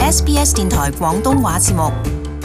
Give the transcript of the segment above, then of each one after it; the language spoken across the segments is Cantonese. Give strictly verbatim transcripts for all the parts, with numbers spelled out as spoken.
S B S 電台廣東話節目。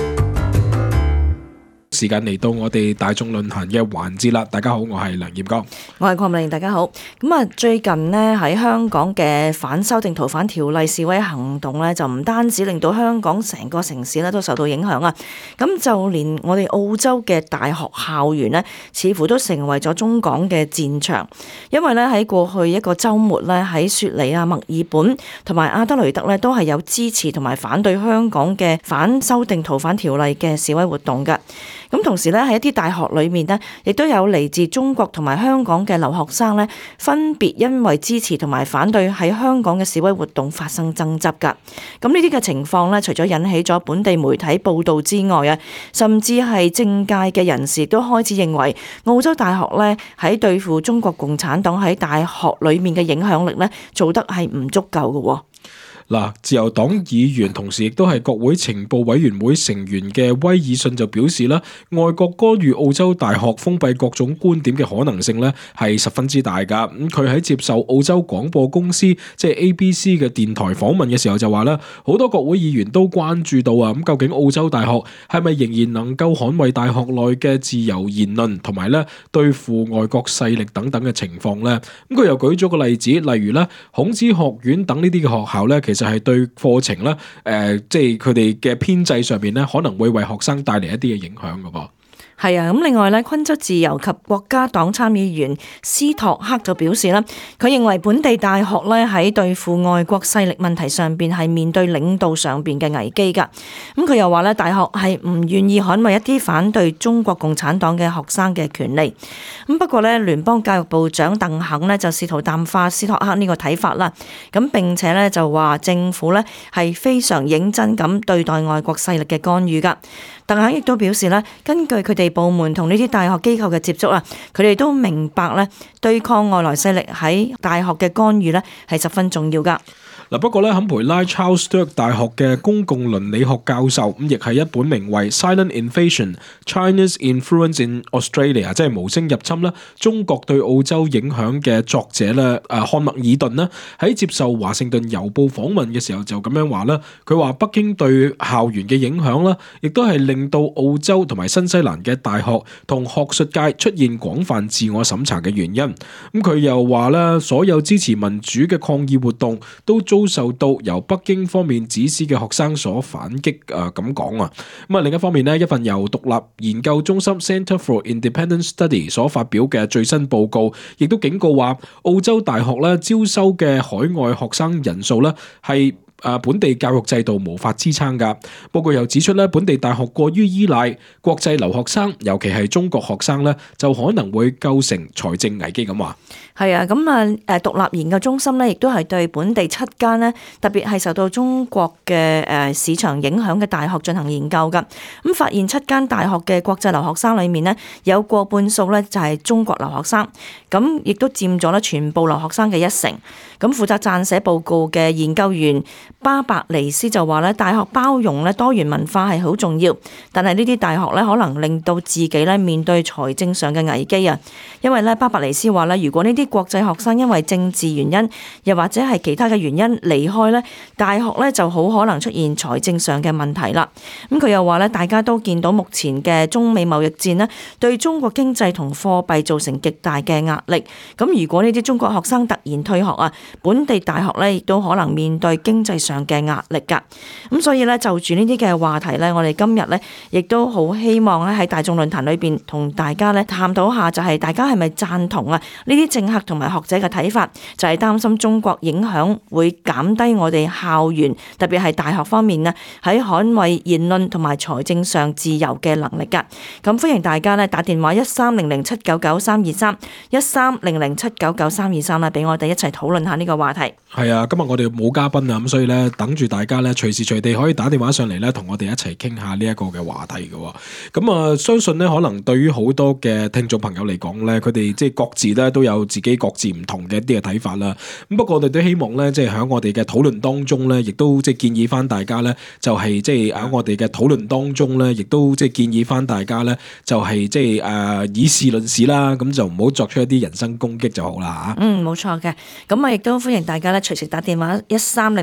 時間嚟到我哋大眾論壇嘅環節啦，大家好，我係梁彥剛， 我係鄺美玲，大家好。咁啊，最近呢，喺香港嘅反修訂逃犯條例示威行動呢，就唔單止令到香港成個城市呢都受到影響啊，咁就連我哋澳洲嘅大學校園呢，似乎都成為咗中港嘅戰場，因為呢，喺過去一個週末呢，喺雪梨啊、墨爾本同埋阿德雷德呢，都係有支持同埋反對香港嘅反修訂逃犯條例嘅示威活動㗎。咁同時咧，喺一啲大學裏面呢，亦都有嚟自中國同埋香港嘅留學生呢，分別因為支持同埋反對喺香港嘅示威活動發生爭執㗎。咁呢啲嘅情況呢，除咗引起咗本地媒體報導之外啊，甚至係政界嘅人士都開始認為澳洲大學呢喺對付中國共產黨喺大學裏面嘅影響力呢，做得係唔足夠嘅喎。 嗱，自由黨議員同時亦都係國會情報委員會成員嘅威爾遜就表示啦，外國干預澳洲大學封閉各種觀點嘅可能性咧係十分之大噶。咁佢喺接受澳洲廣播公司即係 A B C 嘅電台訪問嘅時候就話啦，好多國會議員都關注到啊，咁究竟澳洲大學係咪仍然能夠捍衛大學內嘅自由言論同埋咧對付外國勢力等等嘅情況咧？咁佢又舉咗個例子，例如咧孔子學院等呢啲嘅學校咧，其實係對課程咧，誒、呃，即係佢哋嘅編制上面咧，可能會為學生帶嚟一啲嘅影響噶噃。 係啊，咁另外咧，昆州自由及國家黨參議員斯托克就表示啦，佢認為本地大學咧喺對付外國勢力問題上邊係面對領導上邊嘅危機噶。咁佢又話咧，大學係唔願意捍衛一啲反對中國共產黨嘅學生嘅權利。咁不過咧，聯邦教育部長鄧肯咧就試圖淡化斯托克呢個睇法啦。咁並且咧就話政府咧係非常認真咁對待外國勢力嘅干預噶。鄧肯亦都表示咧，根據佢哋部門同呢啲大學機構嘅接觸啊，佢哋都明白咧，對抗外來勢力喺大學嘅干預咧係十分重要噶。 嗱，不過咧，坎培拉 Charles Sturt 大學嘅公共倫理學教授咁，亦係一本名為《Silent Invasion: China's Influence in Australia》即係無聲入侵啦，中國對澳洲影響嘅作者咧，誒漢默爾頓呢喺接受華盛頓郵報訪問嘅時候就咁樣話啦，佢話北京對校園嘅影響啦，亦都係令到澳洲同埋新西蘭嘅大學同學術界出現廣泛自我審查嘅原因。咁佢又話咧，所有支持民主嘅抗議活動都遭受到由北京方面指使嘅學生所反擊，誒咁講啊。咁啊另一方面呢，一份由獨立研究中心 Centre for Independent Study 所發表嘅最新報告，亦都警告話，澳洲大學咧招收嘅海外學生人數咧係誒本地教育制度無法支撐㗎。報告又指出咧，本地大學過於依賴國際留學生，尤其係中國學生咧，就可能會構成財政危機咁話。 係啊，咁啊誒獨立研究中心咧，亦都係對本地七間咧，特別係受到中國嘅誒市場影響嘅大學進行研究㗎。咁發現七間大學嘅國際留學生裏面呢，有過半數咧就係中國留學生，咁亦都佔咗咧全部留學生嘅一成。咁負責撰寫報告嘅研究員巴伯尼斯就話咧，大學包容咧多元文化係好重要，但係呢啲大學咧可能令到自己咧面對財政上嘅危機啊。因為咧巴伯尼斯話咧，如果呢啲國際學生因為政治原因，又或者係其他嘅原因離開咧，大學咧就好可能出現財政上嘅問題啦。咁佢又話咧，大家都見到目前嘅中美貿易戰咧，對中國經濟同貨幣造成極大嘅壓力。咁如果呢啲中國學生突然退學啊，本地大學咧亦都可能面對經濟上嘅壓力㗎。咁所以咧就住呢啲嘅話題咧，我哋今日咧亦都好希望咧喺大眾論壇裏邊同大家咧探討下，就係大家係咪贊同啊呢啲政客同埋學者嘅睇法，就係擔心中國影響會減低我哋校園，特別係大學方面呢喺捍衛言論同埋財政上自由嘅能力㗎。咁歡迎大家咧打電話一三零零七九九三二三一三零零七九九三二三啦，俾我哋一齊討論下呢個話題。 係啊，今日我哋冇嘉賓啊，咁所以咧等住大家咧隨時隨地可以打電話上嚟咧，同我哋一齊傾下呢一個嘅話題嘅。咁啊，相信咧可能對於好多嘅聽眾朋友嚟講咧，佢哋即係各自咧都有自己各自唔同嘅一啲嘅睇法啦。咁不過我哋都希望咧，即係喺我哋嘅討論當中咧，亦都即係建議翻大家咧，就係即係喺我哋嘅討論當中咧，亦都即係建議翻大家咧，就係即係誒以事論事啦，咁就唔好作出一啲人身攻擊就好啦嚇。 嗯，冇錯嘅。咁啊，亦都歡迎大家咧隨時打電話一三零零七九九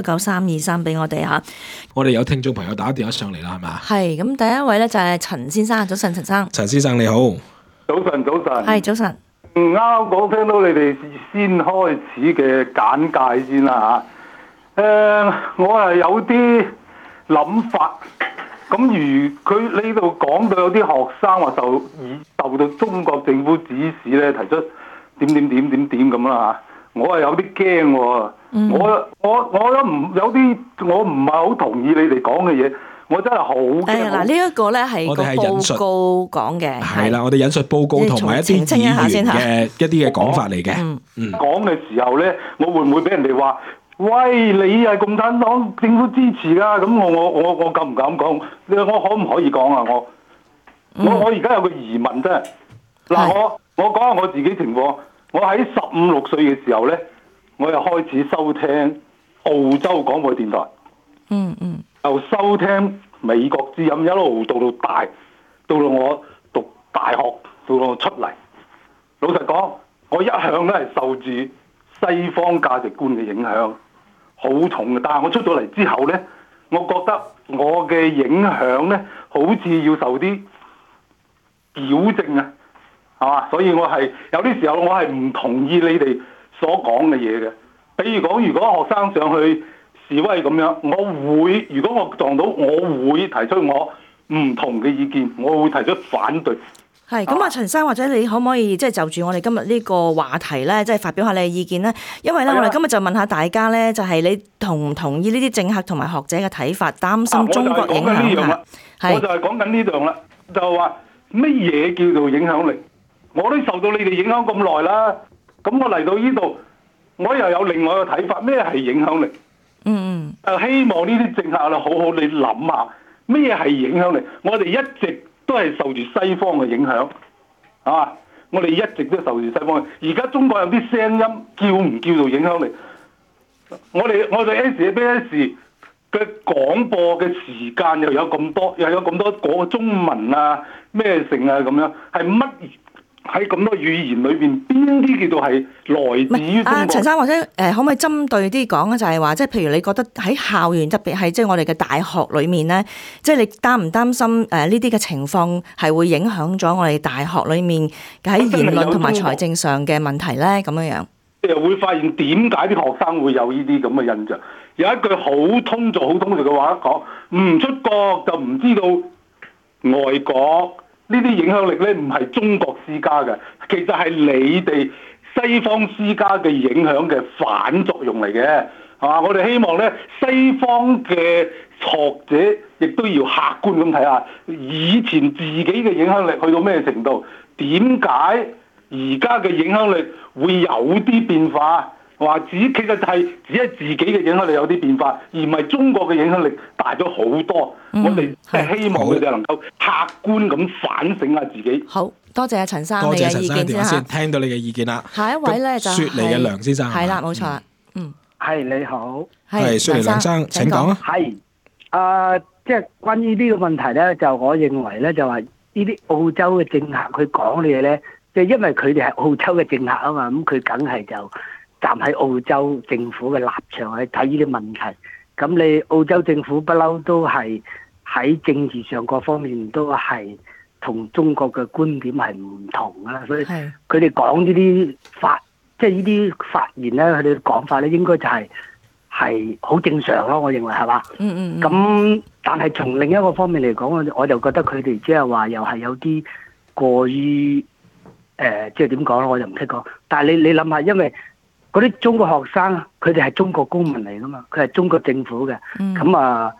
九三二三俾我哋嚇。 我哋有聽眾朋友打電話上嚟啦，係嘛？ 係咁，第一位咧就係陳先生，早晨，陳生。 陳先生你好， 早晨，早晨。 係早晨。 啱啱講聽到你哋先開始嘅簡介先啦嚇。誒、呃，我係有啲諗法。咁如佢呢度講到有啲學生話受以受到中國政府指示咧，提出點點點點點咁啦嚇，我係有啲驚喎。嗯、我我我都唔有啲，我唔係好同意你哋講嘅嘢，我真係好驚。誒嗱， 呢一個咧係個報告講嘅， 係啦，我哋引述報告同埋一啲議員嘅一啲嘅講法嚟嘅。嗯嗯，講嘅時候咧，我會唔會俾人哋話？喂，你係共產黨政府支持㗎，咁我我我我敢唔敢講？你我可唔可以講啊？我、嗯、我我而家有個疑問啫。嗱是，我我講下我自己情況。我喺十五六歲嘅時候咧，我又開始收聽澳洲廣播電台。嗯嗯。又收聽美國之音，一路到到大，到到我讀大學，到到我出嚟。老實講，我一向都係受住西方價值觀嘅影響。好重嘅，但係我出咗嚟之後咧，我覺得我嘅影響咧，好似要受啲矯正啊，係嘛？所以我係有啲時候我係唔同意你哋所講嘅嘢嘅。比如講，如果學生上去示威咁樣，我會如果我撞到，我會提出我唔同嘅意見，我會提出反對。 係咁啊，陳生，或者你可唔可以即係就住我哋今日呢個話題咧，即係發表下你嘅意見咧？因為咧，我哋今日就問下大家咧，就係你同唔同意呢啲政客同埋學者嘅睇法，擔心中國影響啊？ 我就係講緊呢樣啦，就話乜嘢叫做影響力？我都受到你哋影響咁耐啦，咁我嚟到呢度，我又有另外一個睇法，咩係影響力？嗯嗯。誒，希望呢啲政客啊，好好你諗下，咩係影響力？我哋一直都係受住西方嘅影響，啊！我哋一直都受住西方。而家中國有啲聲音叫唔叫做影響力？我哋我哋 S B S 嘅廣播嘅時間又有咁多，又有咁多嗰個中文啊咩成啊咁樣，係乜？喺咁多語言裏邊，邊啲叫做係來自於中國？啊， 陳生或者誒、呃，可唔可以針對啲講咧？就係話，即係譬如你覺得喺校園，特別係即係我哋嘅大學裏面咧，即係你擔唔擔心誒呢啲嘅情況係會影響咗我哋大學裏面喺言論同埋財政上嘅問題咧？咁樣樣， 又會發現點解啲學生會有呢啲咁嘅印象？有一句好通俗、好通俗嘅話講：唔出國就唔知道外國。呢啲影響力咧，唔係中國施加嘅，其實係你哋西方施加嘅影響嘅反作用嚟嘅，係嘛？我哋希望咧，西方嘅學者亦都要客觀咁睇下，以前自己嘅影響力去到咩程度？點解而家嘅影響力會有啲變化？話只其實就係只係自己嘅影響力有啲變化，而唔係中國嘅影響力大咗好多。嗯、我哋係希望佢哋能夠客觀咁反省下自己。 好多謝阿陳生你嘅意見先嚇。 聽到你嘅意見啦。 下一位咧就係、是、 雪梨嘅梁先生。 係啦，冇錯啦。嗯， 係你好。 係雪梨梁生，請講啊。 係啊，即係關於呢個問題咧，就我認為咧，就話呢啲澳洲嘅政客佢講嘅嘢咧，就因為佢哋係澳洲嘅政客啊嘛，咁佢梗係就站喺澳洲政府嘅立場去睇呢啲問題，咁你澳洲政府不嬲都係喺政治上各方面都係同中國嘅觀點係唔同啦，所以佢哋講呢啲法，即係呢啲發言咧，佢哋講法咧，應該就係係好正常咯，我認為係嘛？嗯嗯。咁但係從另一個方面嚟講，我我就覺得佢哋即係話又係有啲過於誒，即係點講咧？我就唔識講。但係你你諗下，因為嗰啲中國學生，佢哋係中國公民嚟噶嘛，佢係中國政府嘅。咁、嗯、啊，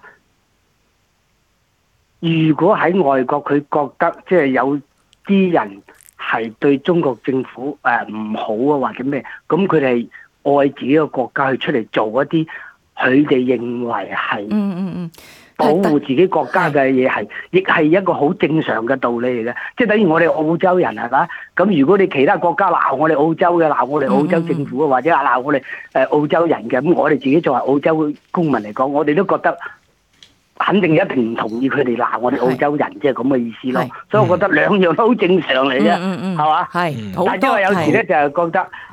如果喺外國佢覺得即係有啲人係對中國政府誒唔好啊，或者咩，咁佢哋愛自己嘅國家去出嚟做一啲佢哋認為係嗯嗯嗯保護自己國家嘅嘢，係亦係一個好正常嘅道理嚟嘅，即係等於我哋澳洲人係嘛？咁如果你其他國家鬧我哋澳洲嘅，鬧我哋澳洲政府啊，或者鬧我哋誒澳洲人嘅，咁我哋自己作為澳洲公民嚟講，我哋都覺得肯定一定唔同意佢哋鬧我哋澳洲人，即係咁嘅意思咯。所以我覺得兩樣都好正常嚟啫，係嘛？係，但係因為有時咧就係覺得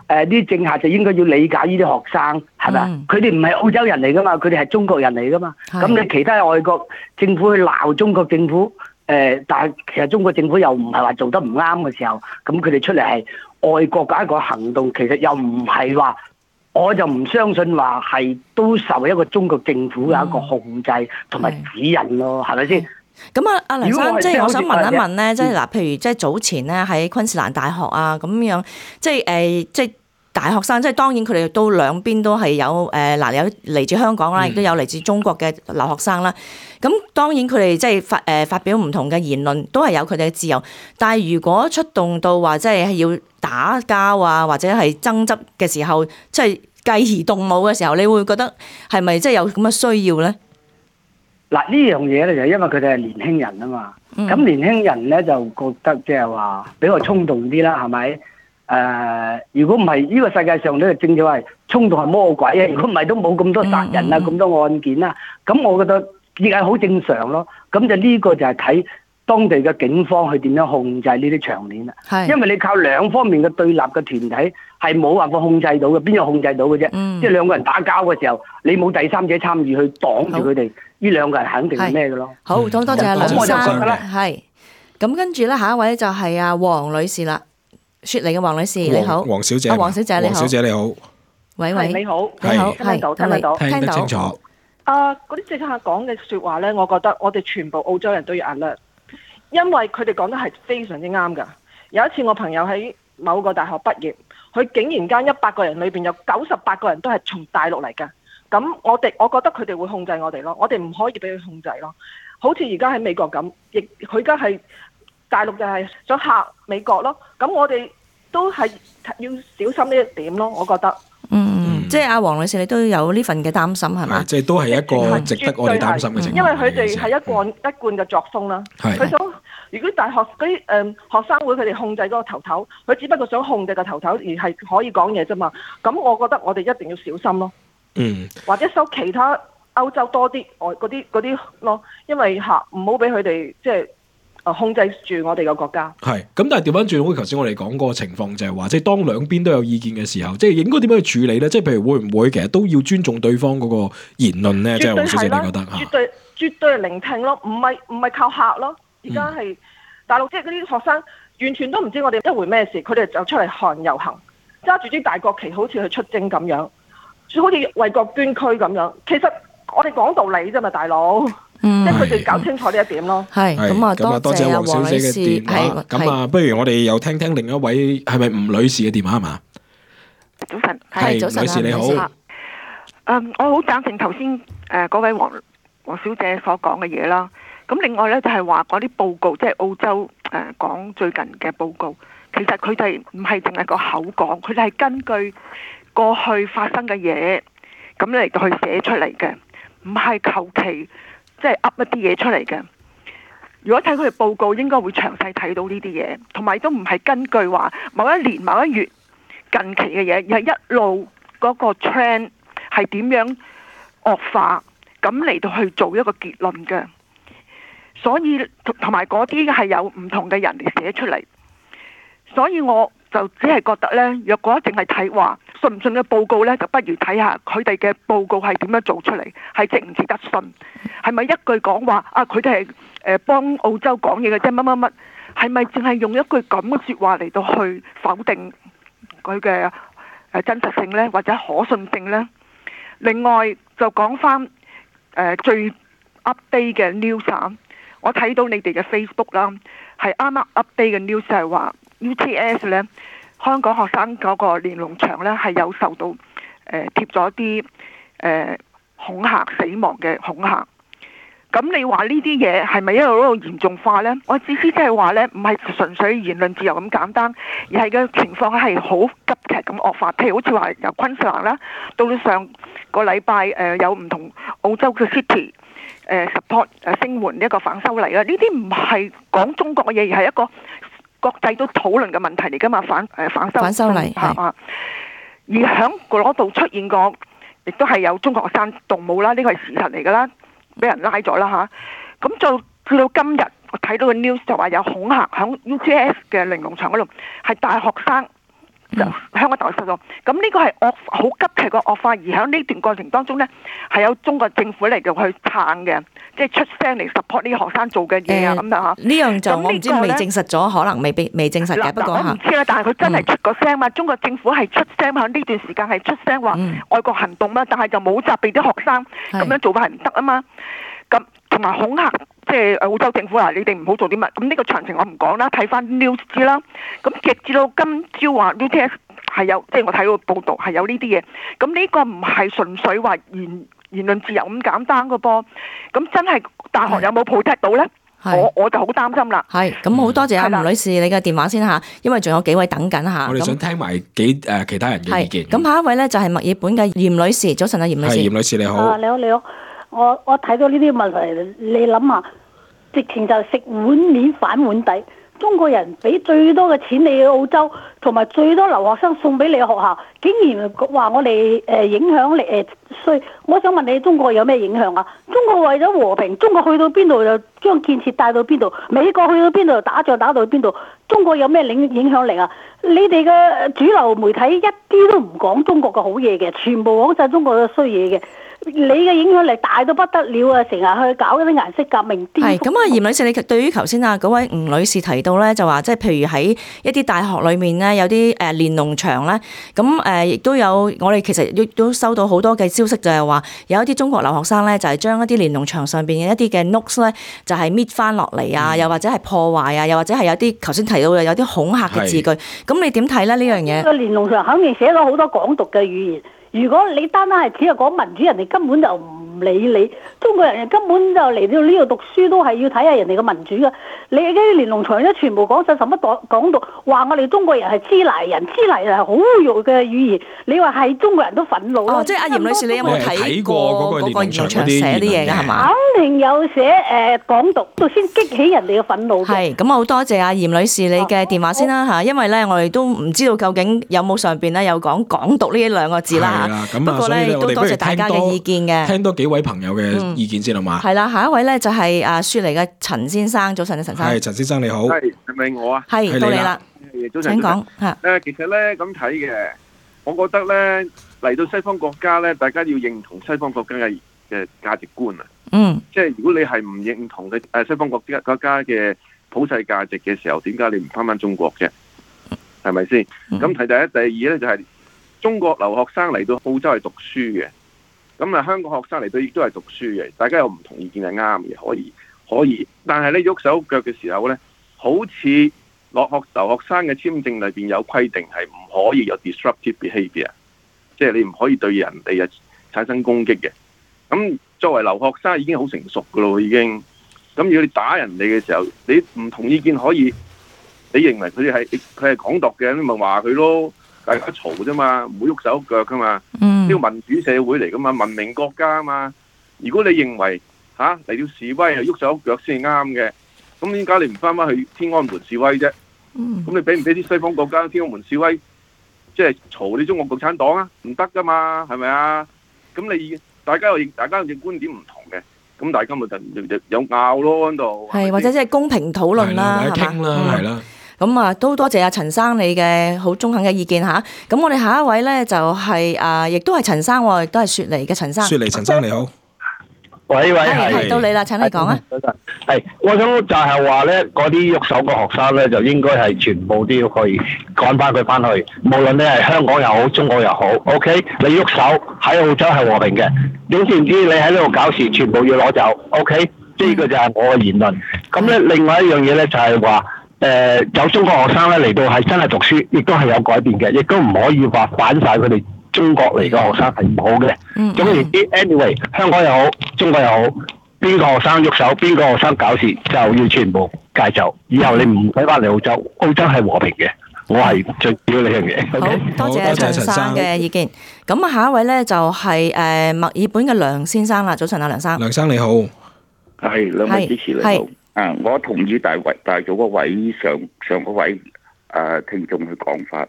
誒啲政客就應該要理解呢啲學生係咪啊？佢哋唔係澳洲人嚟噶嘛，佢哋係中國人嚟噶嘛。咁你其他外國政府去鬧中國政府，誒、呃，但係其實中國政府又唔係話做得唔啱嘅時候，咁佢哋出嚟係外國嘅一個行動，其實又唔係話，我就唔相信話係都受一個中國政府嘅一個控制同埋指引咯，係咪先？ 咁啊，阿梁生，即係我想問一問咧，即係嗱，譬如即係早前咧喺昆士蘭大學啊咁樣，即係誒，即係大學生，即係當然佢哋都兩邊都係有誒嗱，有嚟自香港啦，亦都有嚟自中國嘅留學生啦。咁當然佢哋即係發誒發表唔同嘅言論，都係有佢哋嘅自由。但係如果出動到話即係要打交啊，或者係爭執嘅時候，即係繼而動武嘅時候，你會覺得係咪即係有咁嘅需要咧？ 嗱，呢樣嘢咧就因為佢哋係年輕人啊嘛，咁、嗯、年輕人咧就覺得即係話比較衝動啲啦，係咪？誒、呃，如果唔係呢個世界上咧，正正係衝動係魔鬼啊！如果唔係都冇咁多殺人啊，咁、嗯、多案件啦。咁我覺得亦係好正常咯。咁就呢個就係睇當地嘅警方去點樣控制呢啲場面啦。係，因為你靠兩方面嘅對立嘅團體係冇辦法控制到嘅，邊有控制到嘅啫？嗯、即係兩個人打交嘅時候，你冇第三者參與去擋住佢哋。呢兩個人肯定係咩嘅咯？好，咁多謝阿梁生。係，咁跟住咧，下一位就係阿黃女士啦，雪梨嘅黃女士，你好，黃小姐，黃小姐你好，黃小姐你好，喂喂， 你好， 你好， 聽到聽得到， 聽得清楚。 啊，嗰啲政客講嘅説話咧，我覺得我哋全部澳洲人都要 alert，因為佢哋講得係非常之啱㗎。有一次我朋友喺某個大學畢業，佢竟然間一百個人裏邊有九十八個人都係從大陸嚟㗎。咁我哋，我覺得佢哋會控制我哋咯，我哋唔可以俾佢控制咯。好似而家喺美國咁，亦佢而家係大陸就係想嚇美國咯。咁我哋都係要小心呢一點咯，我覺得。嗯，嗯即係阿黃女士，你都有呢份嘅擔心係嘛？即係都係一個值得我哋擔心嘅情況。因為佢哋係一貫一貫嘅作風啦。佢想如果大學嗰啲誒學生會佢哋控制嗰個頭頭，佢只不過想控制個頭頭而係可以講嘢啫嘛。咁我覺得我哋一定要小心咯。嗯，或者收其他歐洲多啲外嗰啲嗰啲咯，因為嚇唔好俾佢哋即係誒控制住我哋個國家。係，咁但係調翻轉，好似頭先我哋講嗰個情況就係話，即係當兩邊都有意見嘅時候，即係應該點樣去處理咧？即係譬如會唔會其實都要尊重對方嗰個言論咧？即係黃小姐，你覺得嚇？絕對絕對係聆聽咯，唔係唔係靠嚇咯。而家係大陸即係嗰啲學生完全都唔知我哋一回咩事，佢哋就出嚟行遊行，揸住啲大國旗，好似去出征咁樣。好似為國捐軀咁樣，其實我哋講道理啫嘛，大佬，嗯、即係佢哋搞清楚呢一點咯。係咁啊，多謝，多謝黃小姐嘅電話。咁啊，不如我哋又聽聽另一位係咪吳女士嘅電話係嘛？早晨，係早晨，女士你好。誒、嗯，我好贊成頭先誒嗰位黃黃小姐所講嘅嘢啦。咁另外咧就係話嗰啲報告，即係澳洲誒講最近嘅報告，其實佢哋唔係淨係個口講，佢哋係根據過去發生嘅嘢，咁嚟到去寫出嚟嘅，唔係求其即係噏一啲嘢出嚟嘅。如果睇佢哋報告，應該會詳細睇到呢啲嘢，同埋都唔係根據話某一年某一月近期嘅嘢，而係一路嗰個 trend 係點樣惡化，咁嚟到去做一個結論嘅。所以同埋嗰啲係有唔同嘅人嚟寫出嚟，所以我就只係覺得呢，若果淨係睇話信唔信嘅報告呢，就不如睇下佢哋嘅報告係點樣做出嚟，係值唔值得信？係咪一句講話啊？佢哋係誒幫澳洲講嘢嘅啫，乜乜乜？係咪淨係用一句咁嘅説話嚟到去否定佢嘅誒真實性呢，或者可信性呢？另外就講翻誒最 update 嘅 news 啊，我睇到你哋嘅 Facebook 啦，係啱啱 update 嘅 news 係話 U T S 呢。香港學生嗰個連儂牆咧係有受到誒、呃、貼咗啲誒恐嚇死亡嘅恐嚇，咁你話呢啲嘢係咪一路一路嚴重化呢？我意思即係話呢，唔係純粹言論自由咁簡單，而係嘅情況係好急劇咁惡化。譬如好似話由昆士蘭啦，到到上個禮拜誒有唔同澳洲嘅 city 誒、呃、support 誒聲援一個反修例啦，呢啲唔係講中國嘅嘢，而係一個國際都討論嘅問題嚟㗎嘛，反誒反修反修例係嘛，而喺嗰度出現過，亦都係有中國學生動武啦，呢個係事實嚟㗎啦，俾人拉咗啦嚇。咁就去到今日，我睇到個 news 就話有恐嚇喺 U T S 嘅玲瓏牆嗰度，係大學生就香港大學失咗，咁呢個係惡好急劇個惡化，而喺呢段過程當中呢，係有中國政府嚟嘅去撐嘅，即係出聲嚟 support 呢啲學生做嘅嘢啊咁樣嚇。 呢樣就我唔知未證實咗，可能未必未證實嘅。不過我唔知啦，但係佢真係出個聲嘛，中國政府係出聲喺呢段時間係出聲話愛國行動嘛，但係就冇責備啲學生咁樣做法係唔得啊嘛。咁同埋恐嚇。即係澳洲政府話你哋唔好做啲乜，咁呢個詳情我唔講啦，睇翻 news 知啦。咁直至到今朝話 U T S 係有，即係我睇到報道係有呢啲嘢。咁呢個唔係純粹話言言論自由咁簡單嘅噃。咁真係大學有冇 protect 到咧？我我就好擔心啦。係， 咁好多謝阿吳女士你嘅電話先嚇，因為仲有幾位等緊嚇。 我哋想聽埋幾誒其他人嘅意見。 咁下一位咧就係墨爾本嘅嚴女士，早晨啊，嚴女士。 係嚴女士你好。 啊，你好你好。我我睇到呢啲問題，你諗下，直情就食碗面反碗底。中國人俾最多嘅錢你去澳洲，同埋最多留學生送俾你嘅學校，竟然話我哋誒影響力誒衰。我想問你，中國有咩影響啊？中國為咗和平，中國去到邊度就將建設帶到邊度，美國去到邊度就打仗打到邊度。中國有咩影影響力啊？你哋嘅主流媒體一啲都唔講中國嘅好嘢嘅，全部講晒中國嘅衰嘢嘅。你嘅影響力大到不得了啊！成日去搞嗰啲顏色革命。 係咁啊，嚴女士，你對於頭先啊嗰位吳女士提到咧，就話即係譬如喺一啲大學裏面咧，有啲誒連儂牆咧，咁誒亦都有我哋其實亦都收到好多嘅消息，就係話有一啲中國留學生咧，就係將一啲連儂牆上邊嘅一啲嘅 notes 咧，就係搣翻落嚟啊，又或者係破壞啊，又或者係有啲頭先提到嘅有啲恐嚇嘅字句。咁你點睇咧呢樣嘢？個連儂牆肯定寫咗好多港獨嘅語言。如果你單單係只係講民主，人哋根本就唔理你。中國人根本就嚟到呢度讀書都係要睇下人哋嘅民主嘅。你嗰啲連儂牆咧，全部講晒什麼港港獨，話我哋中國人係支那人，支那人係好肉嘅語言。你話係中國人都憤怒咯。哦，即係阿嚴女士，你有冇睇過嗰個連儂牆寫啲嘢㗎？係嘛？肯定有寫誒港獨，到先激起人哋嘅憤怒。係咁啊！好多謝阿嚴女士你嘅電話先啦嚇，因為咧我哋都唔知道究竟有冇上邊咧有講港獨呢兩個字啦。 咁啊，所以咧，我哋不如聽多聽多幾位朋友嘅意見先好嘛？ 係啦，下一位咧就係啊雪梨嘅陳先生，早晨啊，陳生。 係陳先生你好。 係係咪我啊？ 係到你啦。 早晨。 請講嚇。 誒，其實咧咁睇嘅，我覺得咧嚟到西方國家咧，大家要認同西方國家嘅嘅價值觀啊。嗯。即係如果你係唔認同嘅誒西方國家國家嘅普世價值嘅時候，點解你唔翻返中國嘅？係咪先？咁睇第一、第二咧就係。中國留學生嚟到澳洲係讀書嘅，咁啊香港學生嚟到亦都係讀書嘅，大家有唔同意見係啱嘅，可以可以，但係咧喐手喐腳嘅時候咧，好似落學留學生嘅簽證裏邊有規定係唔可以有 disruptive behaviour， 即係你唔可以對人哋啊產生攻擊嘅。咁作為留學生已經好成熟噶咯，已經。咁如果你打人哋嘅時候，你唔同意見可以，你認為佢哋係佢係港獨嘅，你咪話佢咯。大家嘈啫嘛，唔會喐手喐腳噶嘛。呢個民主社會嚟噶嘛，文明國家啊嘛。如果你認為嚇嚟到示威係喐手喐腳先係啱嘅，咁點解你唔翻返去天安門示威啫？咁、嗯、你俾唔俾啲西方國家天安門示威，即係嘈你中國共產黨啊？唔得噶嘛，係咪啊？咁你大家又大家嘅觀點唔同嘅，咁大家咪就有拗咯喺度。係或者即係公平討論啦， 或者傾啦，係啦。 咁啊，都多謝阿陳生你嘅好中肯嘅意見嚇。咁我哋下一位咧就係、是、啊，亦都係陳生喎，亦都係雪梨嘅陳生。 雪梨陳生你好， 喂喂係。 係到你啦，請你講啊。 係，我想就係話咧，嗰啲喐手嘅學生咧，就應該係全部都要可以趕翻佢翻去，無論你係香港又好，中國又好 ，OK？你喐手喺澳洲係和平嘅，點知唔知你喺呢度搞事，全部要攞走 ，OK？呢個就係我嘅言論。咁咧，另外一樣嘢咧就係話。誒、呃，有中國學生咧嚟到係真係讀書，亦都係有改變嘅，亦都唔可以話反晒佢哋中國嚟嘅學生係唔好嘅。總言之 ，anyway， 香港又好，中國又好，邊個學生喐手，邊個學生搞事，就要全部戒走。以後你唔使翻嚟澳洲，澳洲係和平嘅。我係最主要呢樣嘢。 好多謝陳生嘅意見。咁啊，下一位咧就係誒墨爾本嘅梁先生啦。早晨啊，梁生。 梁生你好， 係兩位主持你好。啊！我同意大位大咗嗰位上上嗰位誒、呃、聽眾嘅講法，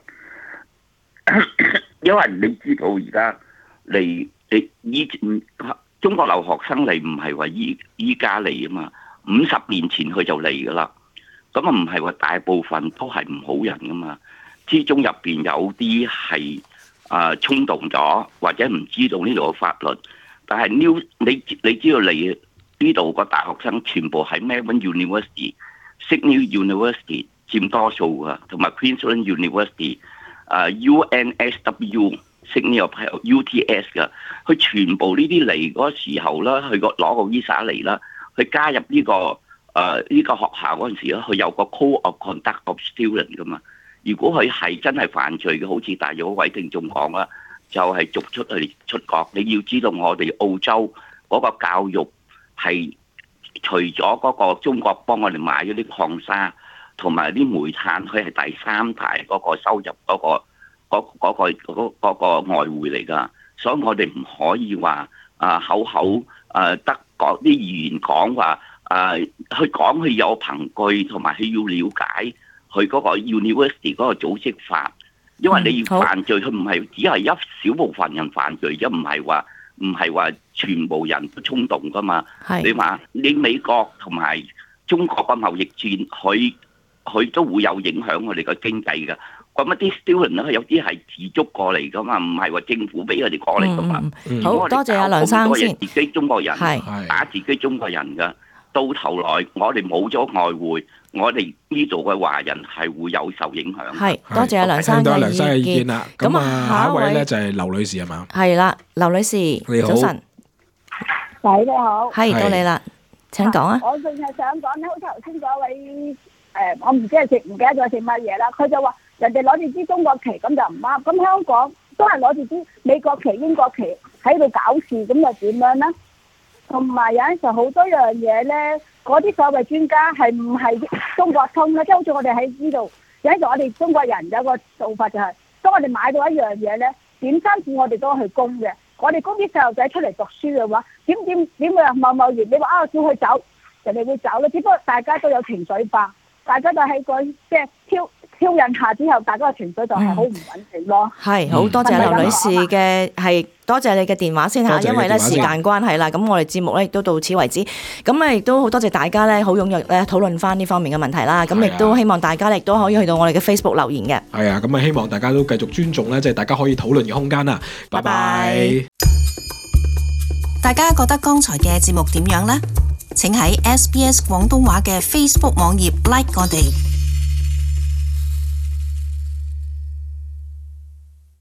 因為你知道而家嚟你以中國留學生嚟唔係話依依家嚟啊嘛，五十年前佢就嚟噶啦，咁啊唔係話大部分都係唔好人噶嘛， 之中入邊有啲係啊衝動咗，或者唔知道呢度嘅法律。但係 New 你你知道嚟呢度個大學生全部喺 Melbourne University、Sydney University 佔多數㗎，同埋 Queensland University、啊 U N S W、Sydney 有 U T S 㗎。佢全部呢啲嚟嗰時候啦，佢個攞個 visa 嚟啦，佢加入呢個誒呢個學校嗰陣時咧，佢有個 Code of Conduct of Student 㗎嘛。如果佢係真係犯罪嘅，好似大約嗰位聽眾講啦，就係、是、逐出去出國。你要知道，我哋澳洲嗰個教育係除咗嗰個中國幫我哋買咗啲礦砂同埋啲煤炭，佢係第三大嗰個收入嗰、那個嗰、那個嗰、那個那個外匯嚟㗎。所以我哋唔可以話啊口口啊得講啲語言講話啊，去講佢有憑據同埋佢要了解佢嗰個 university 嗰個組織法，因為你要犯罪，佢唔係只係一小部分人犯罪，一唔係話唔係話全部人都衝動㗎嘛。你話你美國同埋中國嘅貿易戰，佢佢都會有影響我哋嘅經濟㗎。咁一啲 student 咧，有啲係自足過嚟噶嘛，唔係話政府俾佢哋過嚟噶嘛。 嗯嗯、好多謝阿梁生先。 自己中國人打自己中國人噶，到頭來我哋冇咗外匯，我哋呢度嘅華人係會有受影響。 係多謝阿梁生嘅意見啦。 咁啊，下一位咧就係劉女士係嘛？係啦，劉女士，你好，早晨。 喂，你好。 係到你啦，請講啊。 我淨係想講咧，好似頭先嗰位誒，我唔知係食唔記得咗食乜嘢啦，佢就話。人哋攞住支中國旗咁就唔啱，咁香港都係攞住支美國旗、英國旗喺度搞事，咁又點樣呢？同埋有陣時好多樣嘢呢，嗰啲所謂專家係唔係中國通咧？即係好似我哋喺呢度，有陣時我哋中國人有個做法就係、是，當我哋買到一樣嘢呢，點生意我哋都去供嘅。我哋供啲細路仔出嚟讀書嘅話，點點點會貿貿然你話啊叫佢走，人哋會走咧。只不過大家都有情緒化，大家都喺個即係挑。挑釁下之後，大家嘅情緒就係好唔穩定咯。 係、嗯，好多謝劉女士嘅係，多謝你嘅電話先嚇，因為咧時間關係啦，咁我哋節目咧亦都到此為止。咁咧亦都好多謝大家咧，好踴躍咧討論翻呢方面嘅問題啦。咁亦都希望大家亦都可以去到我哋嘅 Facebook 留言嘅。 係啊，咁啊希望大家都繼續尊重咧，即係大家可以討論嘅空間啦。拜拜。 大家覺得剛才嘅節目點樣呢？請喺 S B S 廣東話嘅 Facebook 網頁 like 我哋。